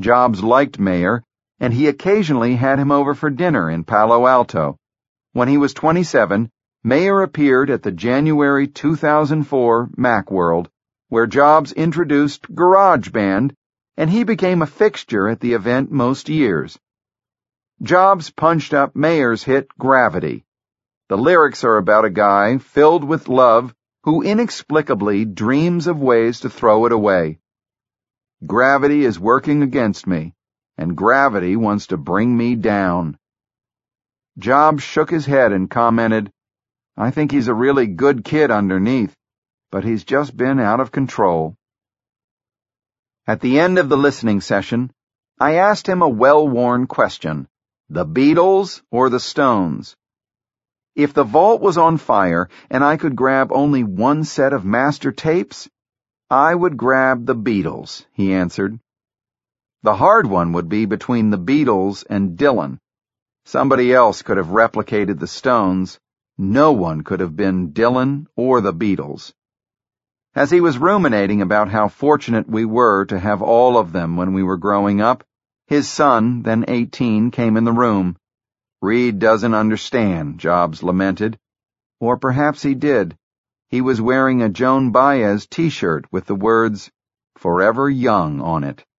Jobs liked Mayer, and he occasionally had him over for dinner in Palo Alto. When he was 27, Mayer appeared at the January 2004 Macworld, where Jobs introduced GarageBand, and he became a fixture at the event most years. Jobs punched up Mayer's hit Gravity. The lyrics are about a guy filled with love who inexplicably dreams of ways to throw it away. Gravity is working against me, and gravity wants to bring me down. Jobs shook his head and commented, "I think he's a really good kid underneath, but he's just been out of control." At the end of the listening session, I asked him a well-worn question: the Beatles or the Stones? If the vault was on fire and I could grab only one set of master tapes, I would grab the Beatles, he answered. The hard one would be between the Beatles and Dylan. Somebody else could have replicated the Stones. No one could have been Dylan or the Beatles. As he was ruminating about how fortunate we were to have all of them when we were growing up, his son, then 18, came in the room. "Reed doesn't understand," Jobs lamented. Or perhaps he did. He was wearing a Joan Baez t-shirt with the words, "Forever Young" on it.